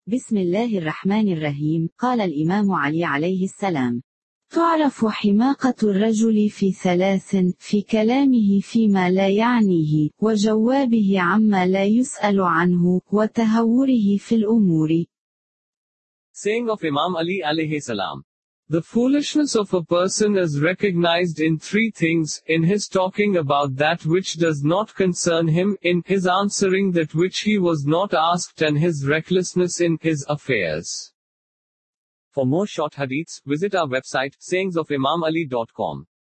بسم الله الرحمن الرحيم. قال الإمام علي عليه السلام: تعرف حماقة الرجل في 3: في كلامه فيما لا يعنيه، وجوابه عما لا يسأل عنه، وتهوره في الأمور. Saying of Imam Ali alayhi salam. The foolishness of a person is recognized in 3 things: in his talking about that which does not concern him, in his answering that which he was not asked, and his recklessness in his affairs. For more short hadiths, visit our website, sayingsofimamali.com.